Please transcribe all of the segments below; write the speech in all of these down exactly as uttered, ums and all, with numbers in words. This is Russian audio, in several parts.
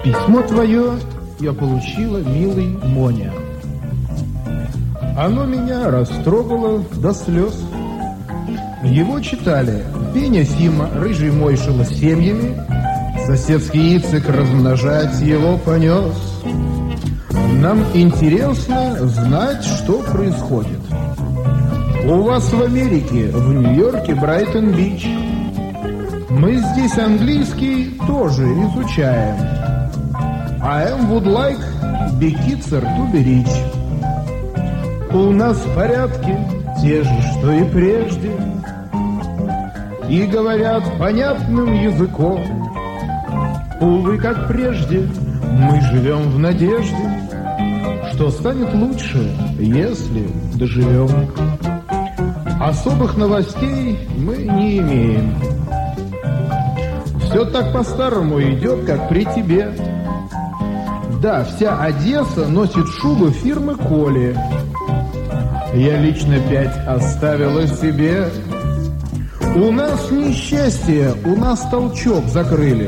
Письмо твое я получила, милый Моня. Оно меня растрогало до слез. Его читали Пеня Фима, рыжий Мойшила с семьями. Соседский Ицик размножать его понес. Нам интересно знать, что происходит у вас в Америке, в Нью-Йорке, Брайтон-Бич. Мы здесь английский тоже изучаем. I am would like be kitzer to be rich. У нас порядки те же, что и прежде, и говорят понятным языком. Увы, как прежде, мы живем в надежде, что станет лучше, если доживем. Особых новостей мы не имеем. Все так по-старому идет, как при тебе. Да, вся Одесса носит шубы фирмы Коли. Я лично пять оставила себе. У нас несчастье, у нас толчок закрыли.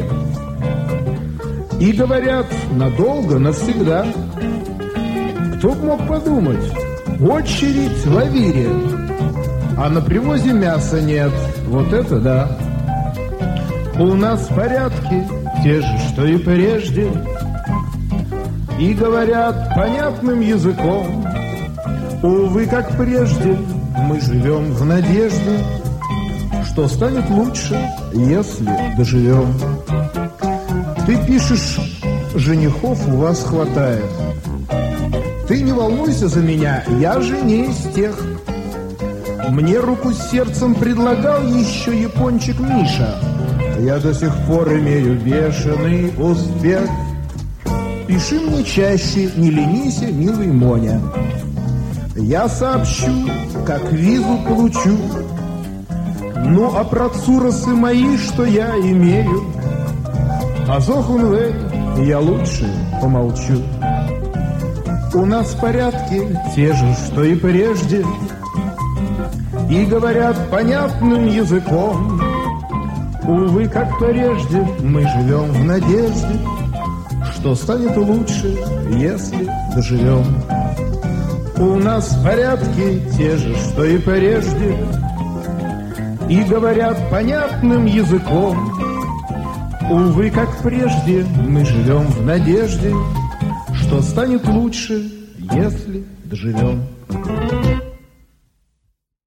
И говорят, надолго, навсегда. Кто б мог подумать, очередь в Авире, а на привозе мяса нет. Вот это да. У нас порядки те же, что и прежде, и говорят понятным языком. Увы, как прежде, мы живем в надежде, что станет лучше, если доживем. Ты пишешь, женихов у вас хватает. Ты не волнуйся за меня, я же не из тех. Мне руку с сердцем предлагал еще япончик Миша. Я до сих пор имею бешеный успех. Пиши мне чаще, не ленися, милый Моня. Я сообщу, как визу получу. Ну, а про цуросы мои, что я имею, а зохунвей я лучше помолчу. У нас порядки те же, что и прежде, и говорят понятным языком. Увы, как прежде, мы живем в надежде, что станет лучше, если доживем. У нас порядки те же, что и прежде, и говорят понятным языком. Увы, как прежде, мы живем в надежде, что станет лучше, если доживем.